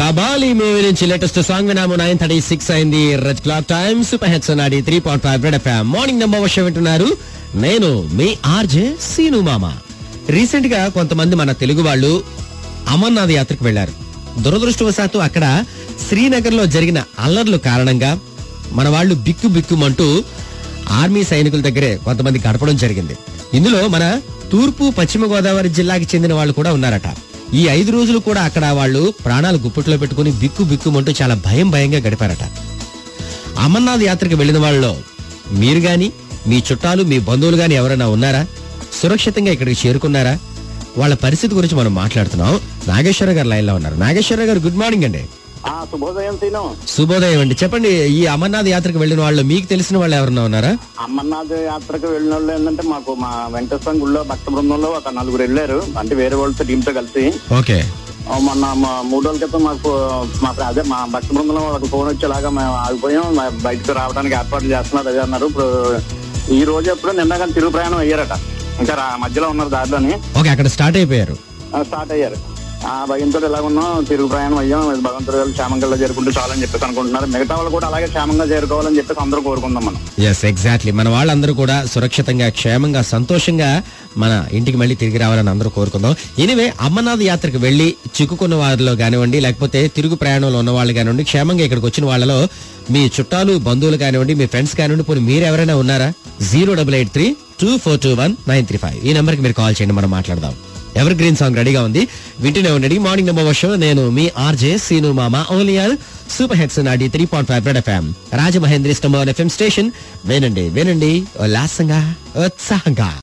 Kabali movie నుంచి latest song విన్నాము. 9:36 అయింది. Red clock time. Super hits నాడి 3.5 రెడ్ ఎఫ్ఎం మార్నింగ్ నెంబర్ వర్షం వింటున్నారు. నేను మీ ఆర్జే సీను మామ. రీసెంట్ గా కొంతమంది మన తెలుగు వాళ్ళు అమర్నాథ్ యాత్రకు వెళ్లారు. దురదృష్టవశాత్తు అక్కడ శ్రీనగర్ లో జరిగిన అల్లర్లు కారణంగా మన వాళ్ళు బిక్కుమంటూ ఆర్మీ సైనికుల దగ్గరే కొంతమంది గడపడం జరిగింది. ఇందులో మన తూర్పు పశ్చిమ గోదావరి జిల్లాకి చెందిన వాళ్ళు కూడా ఉన్నారట. ఈ 5 రోజులు కూడా అక్కడ వాళ్ళు ప్రాణాలు గుప్పట్లో పెట్టుకుని బిక్కుమంటూ చాలా భయంగా గడిపారట. అమర్నాథ్ యాత్రకు వెళ్లిన వాళ్ళలో మీరు గాని, మీ చుట్టాలు, మీ బంధువులు గాని ఎవరైనా ఉన్నారా? సురక్షితంగా ఇక్కడికి చేరుకున్నారా? వాళ్ళ పరిస్థితి గురించి మనం మాట్లాడుతున్నాం. నాగేశ్వర గారు లైన్ లో ఉన్నారు. నాగేశ్వర గారు గుడ్ మార్నింగ్ అండి. శుభోదయం సీను. శుభోదయం అండి. చెప్పండి, ఈ అమర్నాథ్ యాత్రకు వెళ్లిన వాళ్ళు మీకు తెలిసిన వాళ్ళు ఎవరన్నా ఉన్నారా? అమర్నాథ్ యాత్రకు వెళ్ళిన వాళ్ళు ఏంటంటే మాకు మా వెంకటేశ్వర గుళ్ళో భక్త బృందంలో ఒక 4 వెళ్ళారు. అంటే వేరే వాళ్ళతో టీమ్ తో కలిసి. ఓకే. మొన్న 3 రోజుల క్రితం మాకు మా భక్త బృందంలో ఒక ఫోన్ వచ్చేలాగా మేము ఆగిపోయాం. బయటకు రావడానికి ఏర్పాట్లు చేస్తున్నారు అదే అన్నారు. ఇప్పుడు ఈ రోజు ఎప్పుడు నిన్న కానీ తిరుగు ప్రయాణం అయ్యారట. ఇంకా మధ్యలో ఉన్నారు దారిలోని. ఓకే, అక్కడ స్టార్ట్ అయ్యారు. ఆ భయంతో ఎలా ఉన్నాం, తిరుగు ప్రయాణం అయ్యాం. భగవంతుడు గారు క్షేమంగా చేరుకుంటూ చాలని చెప్పేసి అనుకుంటున్నారు. మిగతా వాళ్ళు కూడా అలాగే క్షేమంగా చేరుకోవాలని చెప్పేసి అందరూ కోరుకుందాం మనం. Yes, exactly. మన వాళ్ళందరూ కూడా సురక్షితంగా, క్షేమంగా, సంతోషంగా మన ఇంటికి మళ్ళీ తిరిగి రావాలని అందరూ కోరుకుందాం. ఎనివే, అమర్నాథ్ యాత్రకు వెళ్లి చిక్కుకున్న వారిలో కానివ్వండి, లేకపోతే తిరుగు ప్రయాణంలో ఉన్న వాళ్ళు కానివ్వండి, క్షేమంగా ఇక్కడికి వచ్చిన వాళ్ళలో మీ చుట్టాలు, బంధువులు కానివ్వండి, మీ ఫ్రెండ్స్ కానివ్వండి, పోనీ మీరు ఎవరైనా ఉన్నారా? 08832421935 ఈ నెంబర్ కి మీరు కాల్ చేయండి, మనం మాట్లాడదాం. ఎవర్ గ్రీన్ సాంగ్ రెడీగా ఉంది, వింటూనే ఉండండి. Morning number show. నేను మీ ఆర్జే సీను మామ. ఓన్లీ సూపర్ హిట్స్ నాడి 3.5 రెడ్ ఎఫ్ఎం, రాజమహేంద్రి స్టంబర్ ఎఫ్ఎం స్టేషన్. వినండి ఉల్లాసంగా, ఉత్సాహంగా.